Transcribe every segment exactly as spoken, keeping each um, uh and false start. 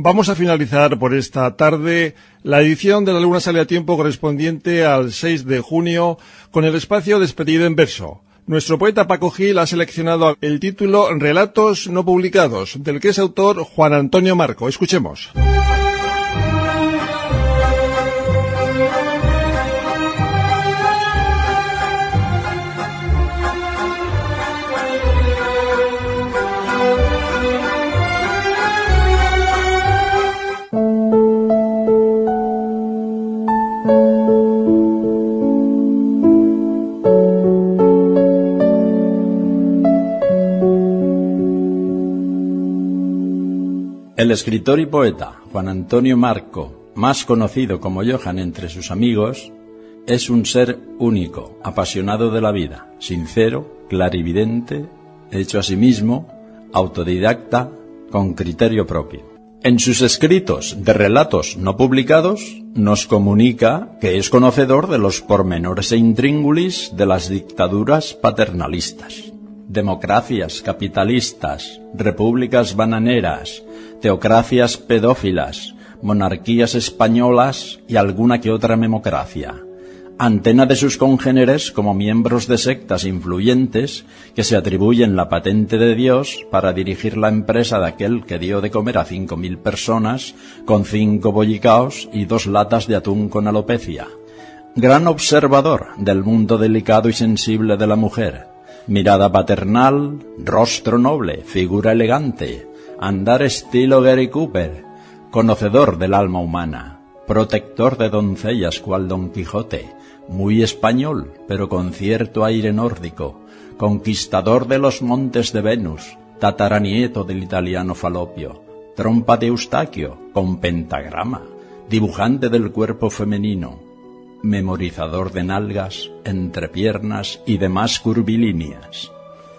Vamos a finalizar por esta tarde la edición de La Luna Sale a Tiempo correspondiente al seis de junio con el espacio Despedida en Verso. Nuestro poeta Paco Gil ha seleccionado el título Relatos no publicados, del que es autor Juan Antonio Marco. Escuchemos. El escritor y poeta Juan Antonio Marco, más conocido como Johan entre sus amigos, es un ser único, apasionado de la vida, sincero, clarividente, hecho a sí mismo, autodidacta, con criterio propio. En sus escritos de relatos no publicados, nos comunica que es conocedor de los pormenores e intríngulis de las dictaduras paternalistas, democracias capitalistas, repúblicas bananeras, teocracias pedófilas, monarquías españolas y alguna que otra memocracia. Antena de sus congéneres como miembros de sectas influyentes que se atribuyen la patente de Dios para dirigir la empresa de aquel que dio de comer a cinco mil personas con cinco bollicaos y dos latas de atún con alopecia. Gran observador del mundo delicado y sensible de la mujer. Mirada paternal, rostro noble, figura elegante, andar estilo Gary Cooper, conocedor del alma humana, protector de doncellas cual Don Quijote, muy español, pero con cierto aire nórdico, conquistador de los montes de Venus, tataranieto del italiano Falopio, trompa de Eustaquio, con pentagrama, dibujante del cuerpo femenino, memorizador de nalgas, entrepiernas y demás curvilíneas.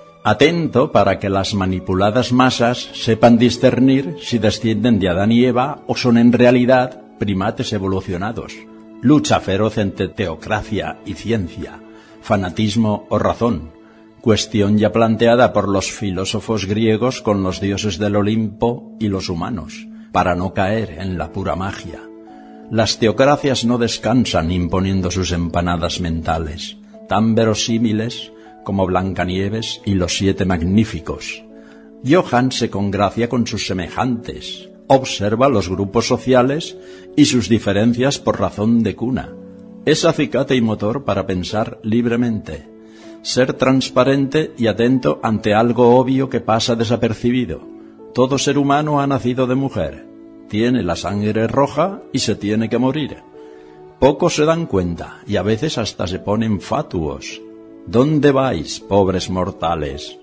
Atento para que las manipuladas masas sepan discernir si descienden de Adán y Eva o son en realidad primates evolucionados. Lucha feroz entre teocracia y ciencia, fanatismo o razón, cuestión ya planteada por los filósofos griegos con los dioses del Olimpo y los humanos, para no caer en la pura magia. Las teocracias no descansan imponiendo sus empanadas mentales, tan verosímiles como Blancanieves y los siete magníficos. Johan se congracia con sus semejantes, observa los grupos sociales y sus diferencias por razón de cuna. Es acicate y motor para pensar libremente, ser transparente y atento ante algo obvio que pasa desapercibido. Todo ser humano ha nacido de mujer, tiene la sangre roja y se tiene que morir. Pocos se dan cuenta y a veces hasta se ponen fatuos. ¿Dónde vais, pobres mortales?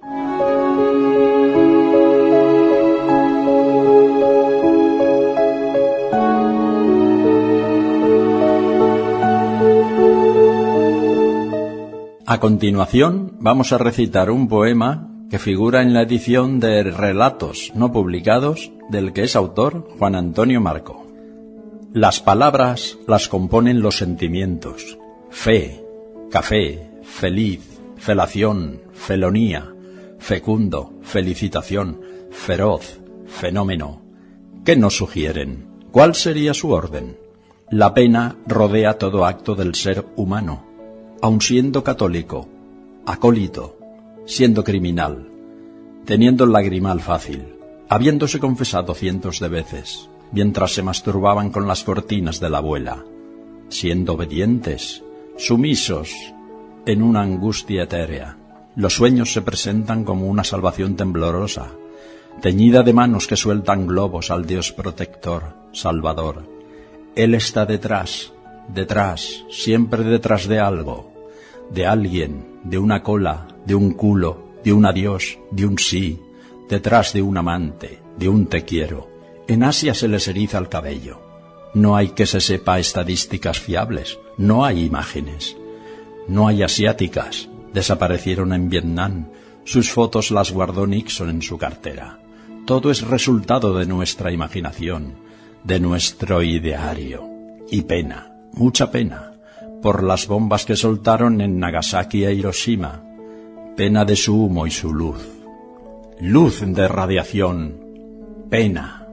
A continuación, vamos a recitar un poema que figura en la edición de Relatos no publicados, del que es autor Juan Antonio Marco. Las palabras las componen los sentimientos: fe, café, feliz, felación, felonía, fecundo, felicitación, feroz, fenómeno. ¿Qué nos sugieren? ¿Cuál sería su orden? La pena rodea todo acto del ser humano, aun siendo católico, acólito, siendo criminal, teniendo el lagrimal fácil, habiéndose confesado cientos de veces, mientras se masturbaban con las cortinas de la abuela, siendo obedientes, sumisos, en una angustia etérea. Los sueños se presentan como una salvación temblorosa, teñida de manos que sueltan globos al Dios protector, salvador. Él está detrás, detrás, siempre detrás de algo, de alguien, de una cola, de un culo, de un adiós, de un sí, detrás de un amante, de un te quiero. En Asia se les eriza el cabello. No hay que se sepa estadísticas fiables, no hay imágenes. No hay asiáticas, desaparecieron en Vietnam, sus fotos las guardó Nixon en su cartera. Todo es resultado de nuestra imaginación, de nuestro ideario. Y pena, mucha pena, por las bombas que soltaron en Nagasaki e Hiroshima. Pena de su humo y su luz. Luz de radiación, pena.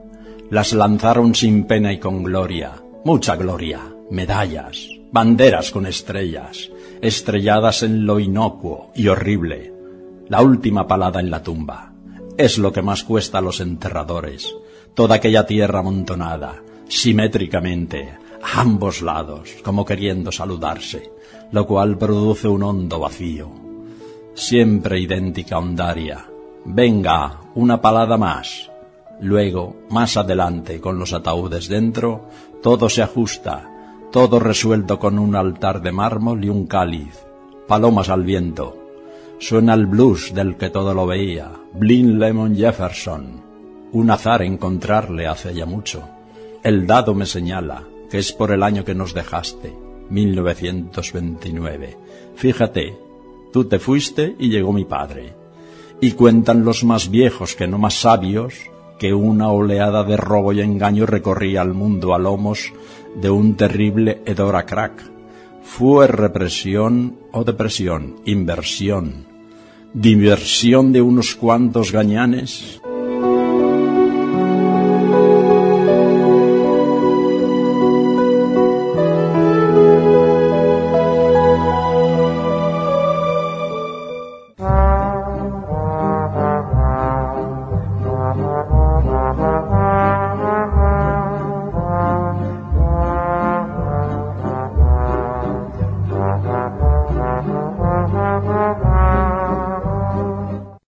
Las lanzaron sin pena y con gloria, mucha gloria, medallas, banderas con estrellas, estrelladas en lo inocuo y horrible. La última palada en la tumba es lo que más cuesta a los enterradores. Toda aquella tierra amontonada, simétricamente, a ambos lados, como queriendo saludarse, lo cual produce un hondo vacío. Siempre idéntica hondaria. Venga, una palada más. Luego, más adelante, con los ataúdes dentro, todo se ajusta, todo resuelto con un altar de mármol y un cáliz. Palomas al viento. Suena el blues del que todo lo veía, Blind Lemon Jefferson. Un azar encontrarle hace ya mucho. El dado me señala que es por el año que nos dejaste, mil novecientos veintinueve. Fíjate, tú te fuiste y llegó mi padre. Y cuentan los más viejos, que no más sabios, que una oleada de robo y engaño recorría el mundo a lomos de un terrible hedor crack. Fue represión o depresión, inversión, diversión de unos cuantos gañanes.